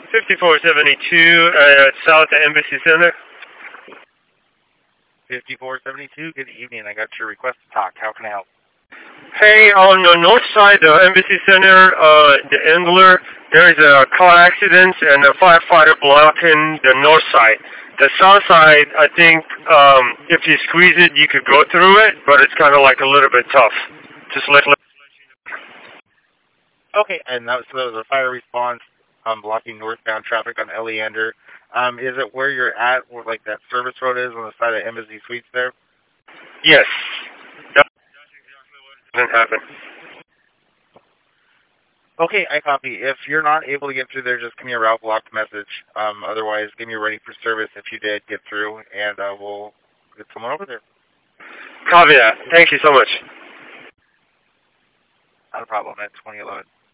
5472 South Embassy Center. 5472, good evening. I got your request to talk. How can I help? Hey, on the north side of Embassy Center, the Engler, there's a car accident and a firefighter blocking the north side. The south side, I think, if you squeeze it, you could go through it, but it's kind of like a little bit tough. Just let. Okay, and that was a fire response blocking northbound traffic on Eleander. Is it where you're at, where like that service road is on the side of Embassy Suites there? Yes. That doesn't happen. Okay, I copy. If you're not able to get through there, just give me a route blocked message. Otherwise, give me a ready for service if you did get through, and we'll get someone over there. Copy that. Thank you so much. Not a problem. At 2011.